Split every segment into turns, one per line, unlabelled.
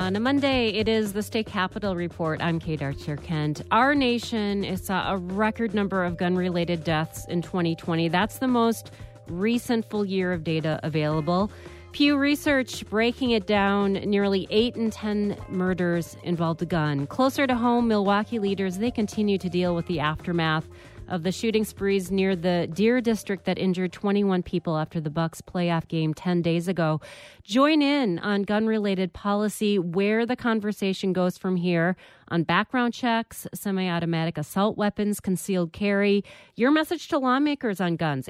On a Monday, it is the State Capitol Report. I'm Kate Archer-Kent. Our nation saw a record number of gun-related deaths in 2020. That's the most recent full year of data available. Pew Research breaking it down, nearly 8 in 10 murders involved a gun. Closer to home, Milwaukee leaders, they continue to deal with the aftermath of the shooting sprees near the Deer District that injured 21 people after the Bucks playoff game 10 days ago. Join in on gun-related policy, where the conversation goes from here on background checks, semi-automatic assault weapons, concealed carry. Your message to lawmakers on guns,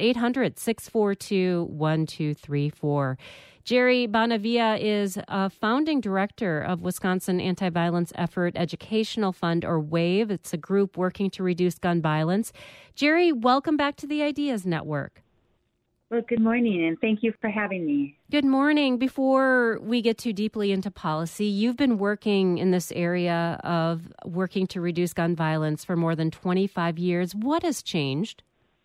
800-642-1234. Jerry Bonavia is a founding director of Wisconsin Anti-Violence Effort Educational Fund, or WAVE. It's a group working to reduce gun violence. Jerry, welcome back to the Ideas Network.
Well, good morning, and thank you for having me.
Good morning. Before we get too deeply into policy, you've been working in this area of working to reduce gun violence for more than 25 years. What has changed?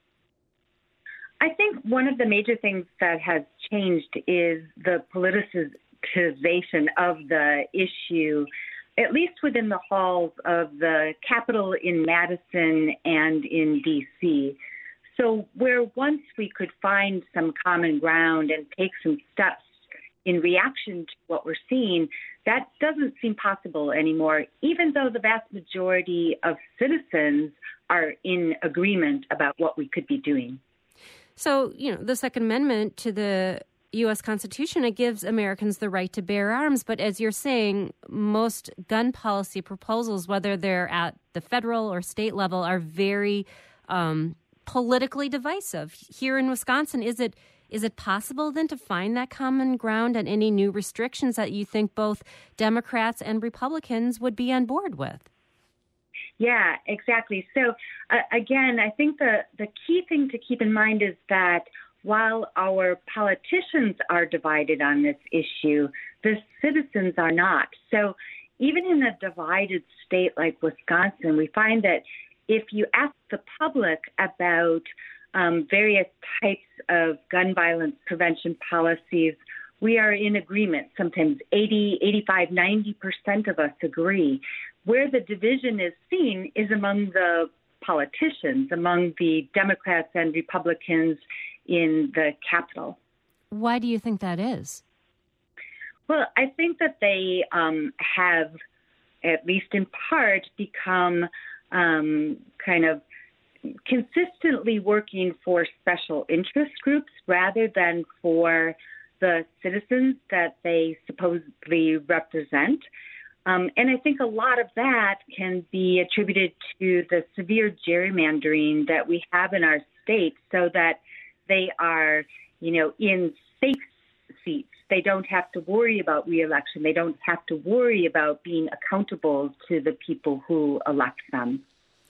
I think one of the major things that has changed is the politicization of the issue, at least within the halls of the Capitol in Madison and in D.C. So where once we could find some common ground and take some steps in reaction to what we're seeing, that doesn't seem possible anymore, even though the vast majority of citizens are in agreement about what we could be doing.
So, the Second Amendment to the U.S. Constitution, it gives Americans the right to bear arms. But as you're saying, most gun policy proposals, whether they're at the federal or state level, are very politically divisive. Here in Wisconsin, is it possible then to find that common ground and any new restrictions that you think both Democrats and Republicans would be on board with?
Yeah, exactly. So, again, I think the key thing to keep in mind is that while our politicians are divided on this issue, the citizens are not. So even in a divided state like Wisconsin, we find that if you ask the public about various types of gun violence prevention policies, we are in agreement. Sometimes 80, 85, 90% of us agree. Where the division is seen is among the politicians, among the Democrats and Republicans in the Capitol.
Why do you think that is?
Well, I think that they have, at least in part, become kind of consistently working for special interest groups rather than for the citizens that they supposedly represent. And I think a lot of that can be attributed to the severe gerrymandering that we have in our state, so that they are, in safe seats. They don't have to worry about reelection. They don't have to worry about being accountable to the people who elect them.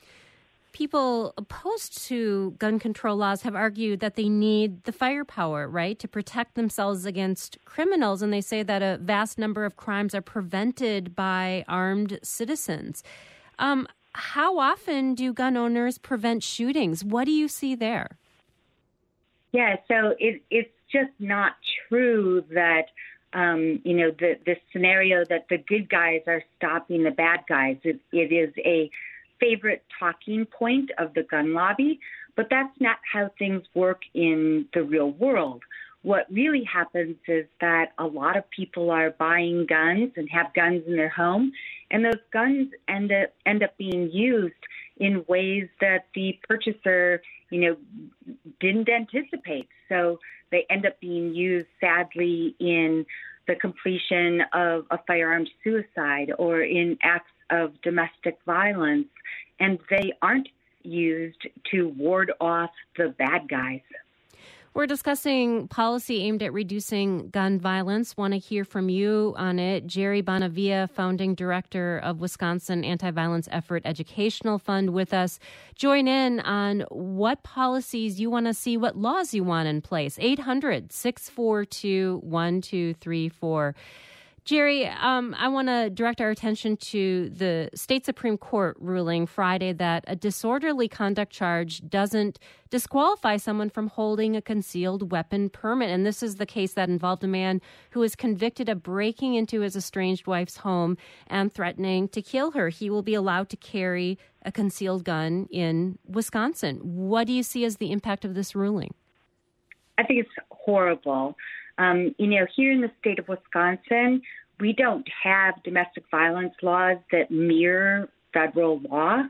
People opposed to gun control laws have argued that they need the firepower, right, to protect themselves against criminals. And they say that a vast number of crimes are prevented by armed citizens. How often do gun owners prevent shootings? What do you see there?
Yeah, so it's just not true that, the scenario that the good guys are stopping the bad guys. It is a favorite talking point of the gun lobby, but that's not how things work in the real world. What really happens is that a lot of people are buying guns and have guns in their home, and those guns end up being used in ways that the purchaser, didn't anticipate. So they end up being used, sadly, in the completion of a firearms suicide or in acts of domestic violence, and they aren't used to ward off the bad guys.
We're discussing policy aimed at reducing gun violence. Want to hear from you on it. Jerry Bonavia, founding director of Wisconsin Anti-Violence Effort Educational Fund, with us. Join in on what policies you want to see, what laws you want in place. 800-642-1234. Jerry, I want to direct our attention to the state Supreme Court ruling Friday that a disorderly conduct charge doesn't disqualify someone from holding a concealed weapon permit. And this is the case that involved a man who was convicted of breaking into his estranged wife's home and threatening to kill her. He will be allowed to carry a concealed gun in Wisconsin. What do you see as the impact of this ruling?
I think it's horrible. Here in the state of Wisconsin, we don't have domestic violence laws that mirror federal law.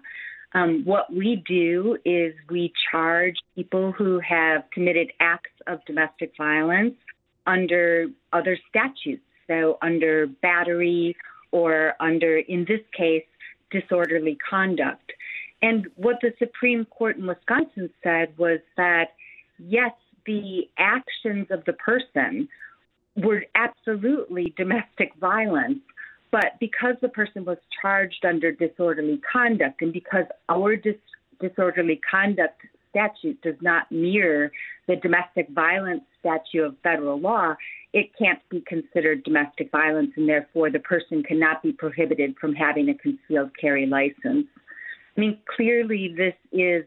What we do is we charge people who have committed acts of domestic violence under other statutes, so under battery or under, in this case, disorderly conduct. And what the Supreme Court in Wisconsin said was that, yes, the actions of the person were absolutely domestic violence, but because the person was charged under disorderly conduct and because our disorderly conduct statute does not mirror the domestic violence statute of federal law, it can't be considered domestic violence, and therefore the person cannot be prohibited from having a concealed carry license. I mean, clearly this is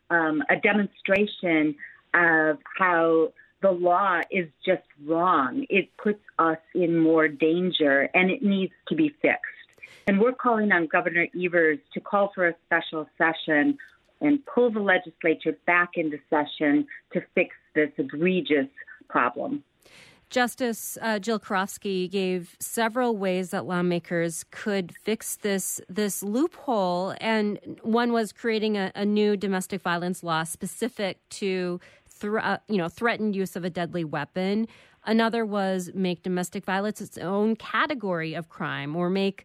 a demonstration of how the law is just wrong. It puts us in more danger, and it needs to be fixed. And we're calling on Governor Evers to call for a special session and pull the legislature back into session to fix this egregious problem.
Justice Jill Karofsky gave several ways that lawmakers could fix this loophole, and one was creating a new domestic violence law specific to threatened use of a deadly weapon. Another was make domestic violence its own category of crime, or make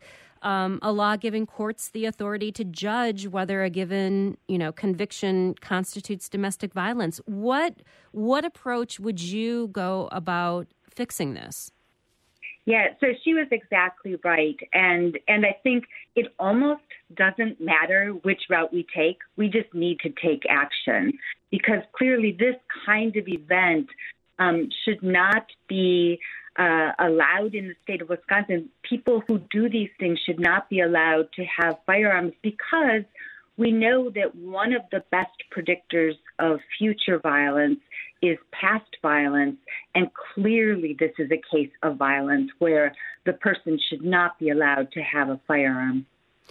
a law giving courts the authority to judge whether a given, conviction constitutes domestic violence. What approach would you go about fixing this?
Yeah, so she was exactly right. And I think it almost doesn't matter which route we take. We just need to take action, because clearly this kind of event should not be allowed in the state of Wisconsin. People who do these things should not be allowed to have firearms, because we know that one of the best predictors of future violence is past violence, and clearly this is a case of violence where the person should not be allowed to have a firearm.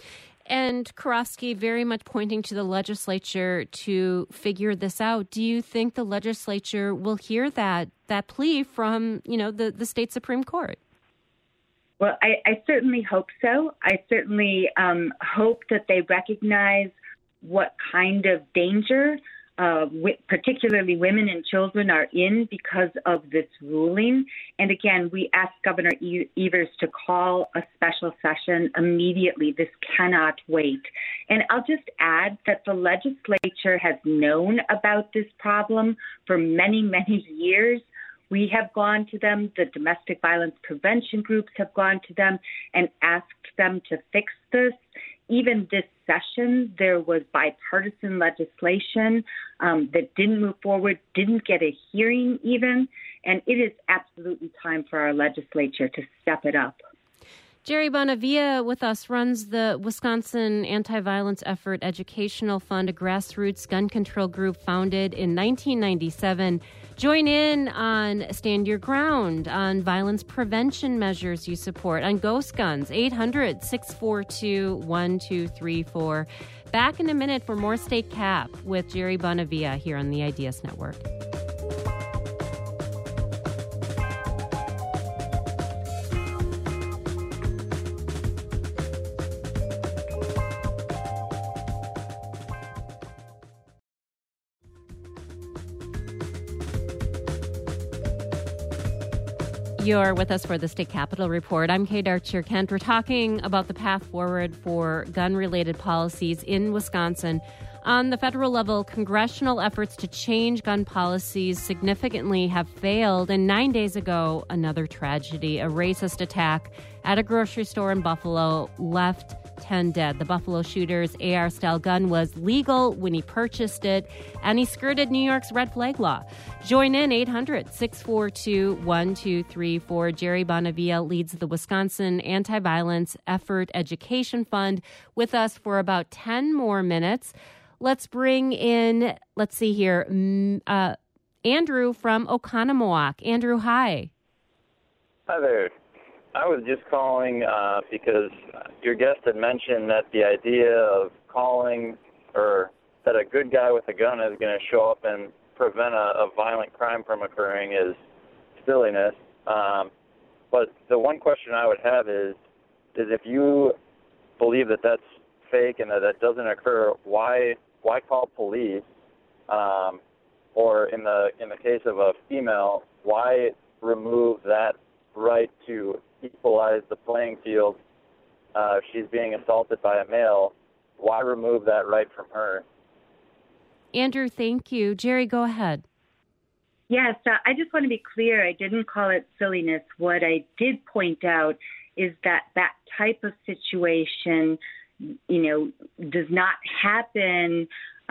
And Karofsky very much pointing to the legislature to figure this out. Do you think the legislature will hear that plea from, the state Supreme Court?
Well, I certainly hope so. I certainly hope that they recognize what kind of danger particularly women and children are in because of this ruling. And again, we ask Governor Evers to call a special session immediately. This cannot wait. And I'll just add that the legislature has known about this problem for many, many years. We have gone to them, the domestic violence prevention groups have gone to them and asked them to fix this. Even this session, there was bipartisan legislation that didn't move forward, didn't get a hearing even, and it is absolutely time for our legislature to step it up.
Jerry Bonavia with us runs the Wisconsin Anti-Violence Effort Educational Fund, a grassroots gun control group founded in 1997. Join in on Stand Your Ground, on violence prevention measures you support, on Ghost Guns, 800-642-1234. Back in a minute for more State Cap with Jerry Bonavia here on the Ideas Network. You're with us for the State Capitol Report. I'm Kate Archer-Kent. We're talking about the path forward for gun-related policies in Wisconsin. On the federal level, congressional efforts to change gun policies significantly have failed. And 9 days ago, another tragedy, a racist attack at a grocery store in Buffalo, left 10 dead. The Buffalo shooter's AR-style gun was legal when he purchased it, and he skirted New York's red flag law. Join in 800-642-1234. Jerry Bonavia leads the Wisconsin Anti-Violence Effort Education Fund with us for about 10 more minutes. Let's bring in, Andrew from Oconomowoc. Andrew, hi.
Hi there. I was just calling because your guest had mentioned that the idea of calling or that a good guy with a gun is going to show up and prevent a violent crime from occurring is silliness. But the one question I would have is if you believe that that's fake and that doesn't occur, why call police? Or in the case of a female, why remove that right to equalize the playing field? If she's being assaulted by a male, why remove that right from her?
Andrew, thank you. Jerry, go ahead.
Yes, I just want to be clear. I didn't call it silliness. What I did point out is that type of situation, does not happen.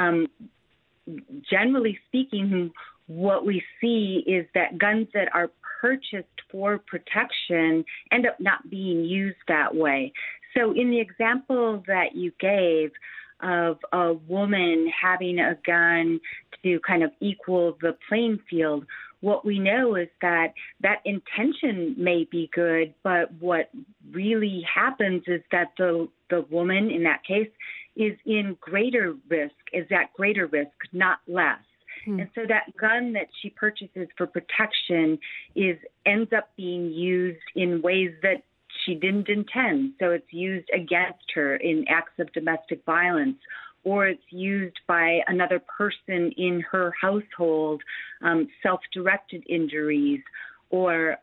Generally speaking, what we see is that guns that are purchased for protection end up not being used that way. So in the example that you gave of a woman having a gun to kind of equal the playing field, what we know is that intention may be good, but what really happens is that the woman in that case is at greater risk, not less. And so that gun that she purchases for protection ends up being used in ways that she didn't intend. So it's used against her in acts of domestic violence, or it's used by another person in her household, self-directed injuries, or,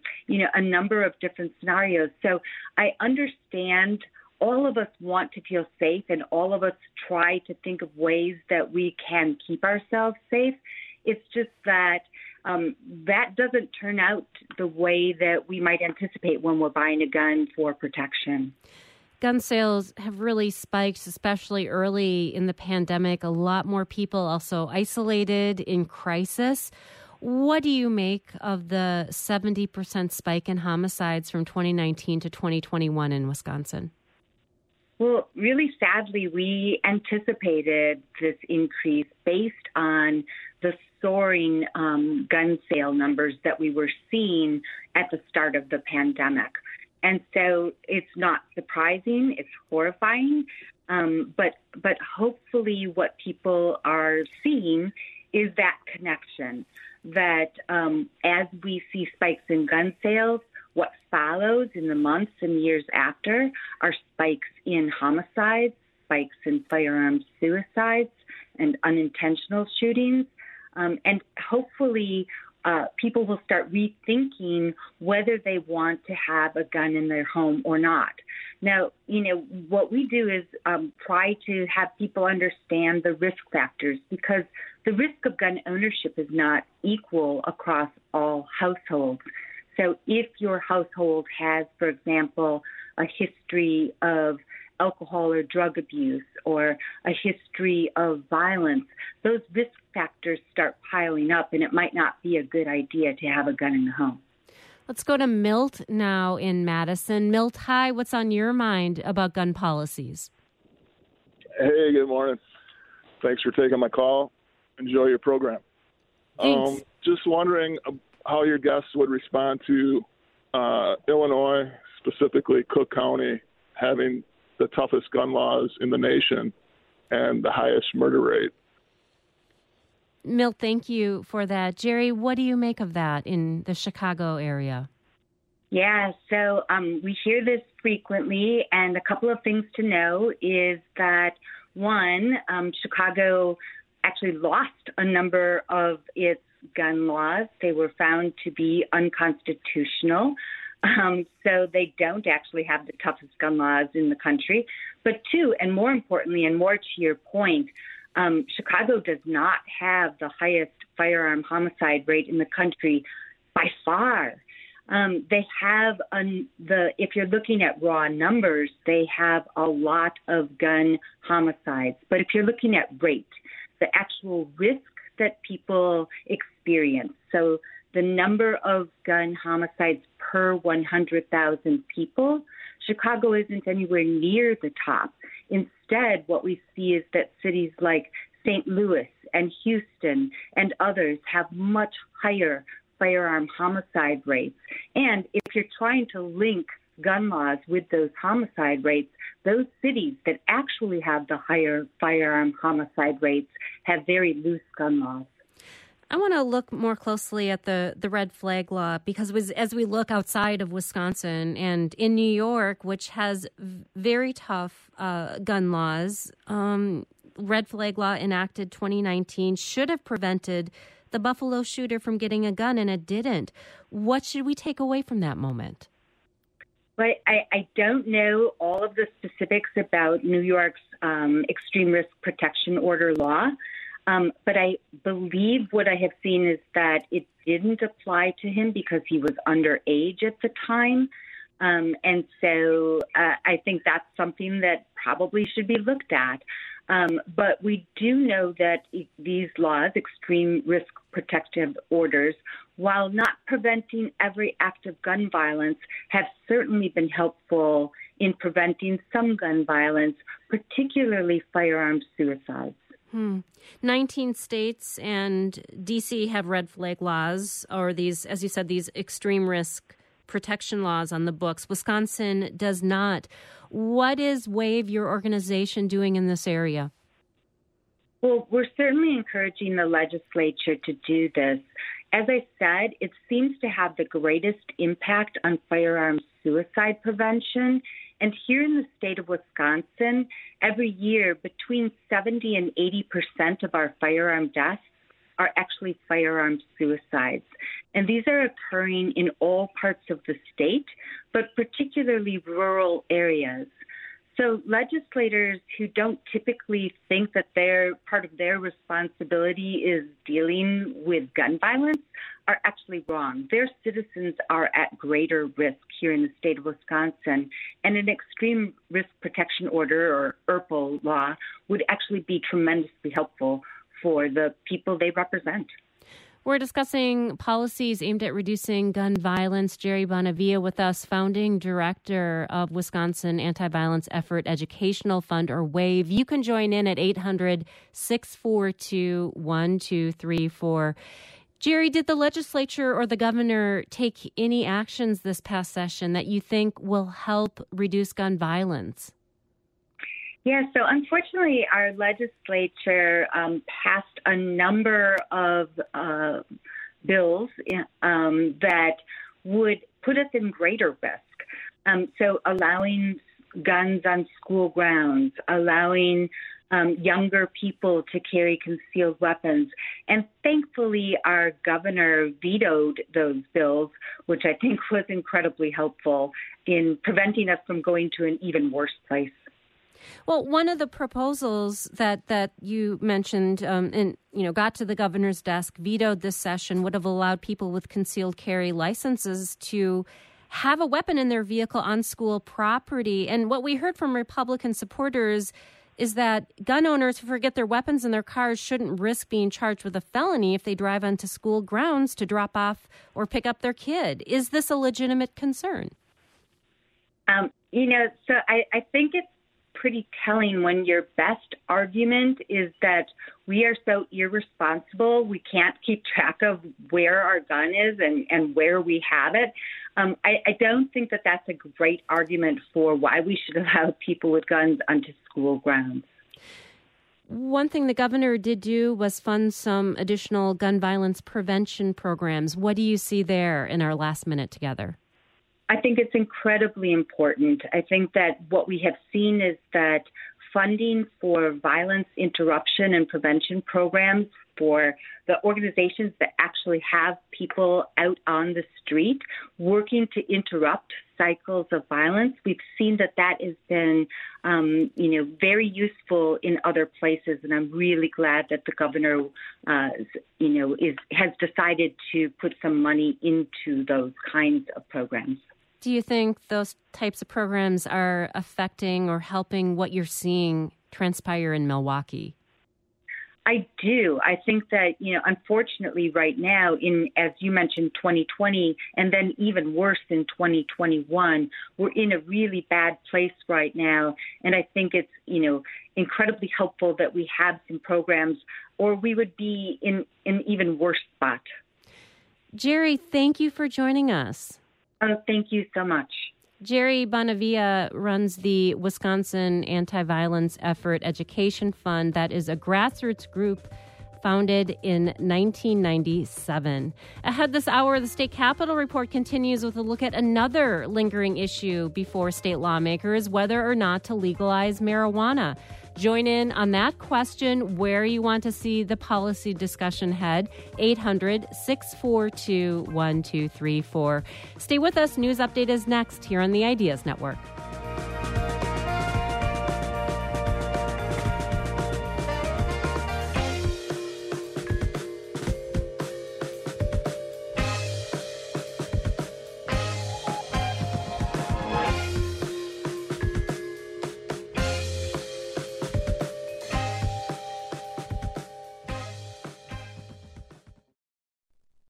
a number of different scenarios. So I understand all of us want to feel safe, and all of us try to think of ways that we can keep ourselves safe. It's just that that doesn't turn out the way that we might anticipate when we're buying a gun for protection.
Gun sales have really spiked, especially early in the pandemic. A lot more people also isolated in crisis. What do you make of the 70% spike in homicides from 2019 to 2021 in Wisconsin?
Well, really sadly, we anticipated this increase based on the soaring gun sale numbers that we were seeing at the start of the pandemic. And so it's not surprising, it's horrifying, but hopefully what people are seeing is that connection, that as we see spikes in gun sales, what follows in the months and years after are spikes in homicides, spikes in firearms suicides, and unintentional shootings. And hopefully people will start rethinking whether they want to have a gun in their home or not. Now, what we do is try to have people understand the risk factors, because the risk of gun ownership is not equal across all households. So if your household has, for example, a history of alcohol or drug abuse or a history of violence, those risk factors start piling up, and it might not be a good idea to have a gun in the home.
Let's go to Milt now in Madison. Milt, hi. What's on your mind about gun policies?
Hey, good morning. Thanks for taking my call. Enjoy your program.
Thanks.
Just wondering how your guests would respond to Illinois, specifically Cook County, having the toughest gun laws in the nation and the highest murder rate.
Milt, thank you for that. Jerry, what do you make of that in the Chicago area?
Yeah, so we hear this frequently, and a couple of things to know is that, one, Chicago actually lost a number of its gun laws. They were found to be unconstitutional. So they don't actually have the toughest gun laws in the country. But two, and more importantly, and more to your point, Chicago does not have the highest firearm homicide rate in the country by far. They have if you're looking at raw numbers, they have a lot of gun homicides. But if you're looking at rate, the actual risk that people experience, so the number of gun homicides per 100,000 people, Chicago isn't anywhere near the top. Instead, what we see is that cities like St. Louis and Houston and others have much higher firearm homicide rates. And if you're trying to link gun laws with those homicide rates, those cities that actually have the higher firearm homicide rates have very loose gun laws.
I want to look more closely at the red flag law because as we look outside of Wisconsin and in New York, which has very tough gun laws, red flag law enacted 2019 should have prevented the Buffalo shooter from getting a gun, and it didn't. What should we take away from that moment?
Well, I don't know all of the specifics about New York's extreme risk protection order law, but I believe what I have seen is that it didn't apply to him because he was underage at the time. And so I think that's something that probably should be looked at. But we do know that these laws, extreme risk protective orders, while not preventing every act of gun violence, have certainly been helpful in preventing some gun violence, particularly firearm suicides.
19 states and D.C. have red flag laws, or these, as you said, these extreme risk protection laws on the books. Wisconsin does not. What is WAVE, your organization, doing in this area?
Well, we're certainly encouraging the legislature to do this. As I said, it seems to have the greatest impact on firearm suicide prevention. And here in the state of Wisconsin, every year between 70 and 80% of our firearm deaths are actually firearm suicides. And these are occurring in all parts of the state, but particularly rural areas. So legislators who don't typically think that part of their responsibility is dealing with gun violence are actually wrong. Their citizens are at greater risk here in the state of Wisconsin, and an extreme risk protection order, or ERPL law, would actually be tremendously helpful for the people they represent.
We're discussing policies aimed at reducing gun violence. Jerry Bonavia with us, founding director of Wisconsin Anti-Violence Effort Educational Fund, or WAVE. You can join in at 800-642-1234. Jerry, did the legislature or the governor take any actions this past session that you think will help reduce gun violence?
Yeah, so unfortunately, our legislature passed a number of bills that would put us in greater risk. So allowing guns on school grounds, allowing younger people to carry concealed weapons. And thankfully, our governor vetoed those bills, which I think was incredibly helpful in preventing us from going to an even worse place.
Well, one of the proposals that you mentioned got to the governor's desk, vetoed this session, would have allowed people with concealed carry licenses to have a weapon in their vehicle on school property. And what we heard from Republican supporters is that gun owners who forget their weapons in their cars shouldn't risk being charged with a felony if they drive onto school grounds to drop off or pick up their kid. Is this a legitimate concern?
So I think it's pretty telling when your best argument is that we are so irresponsible, we can't keep track of where our gun is and where we have it. I don't think that that's a great argument for why we should allow people with guns onto school grounds.
One thing the governor did do was fund some additional gun violence prevention programs. What do you see there in our last minute together?
I think it's incredibly important. I think that what we have seen is that funding for violence interruption and prevention programs for the organizations that actually have people out on the street working to interrupt cycles of violence. We've seen that has been, very useful in other places, and I'm really glad that the governor, has decided to put some money into those kinds of programs.
Do you think those types of programs are affecting or helping what you're seeing transpire in Milwaukee?
I do. I think that, unfortunately right now as you mentioned, 2020, and then even worse in 2021, we're in a really bad place right now. And I think it's, incredibly helpful that we have some programs, or we would be in an even worse spot.
Jerry, thank you for joining us.
Oh, thank you so much.
Jerry Bonavia runs the Wisconsin Anti-Violence Effort Education Fund. That is a grassroots group founded in 1997. Ahead this hour, the State Capitol Report continues with a look at another lingering issue before state lawmakers, whether or not to legalize marijuana. Join in on that question, where you want to see the policy discussion head, 800-642-1234. Stay with us. News Update is next here on the Ideas Network.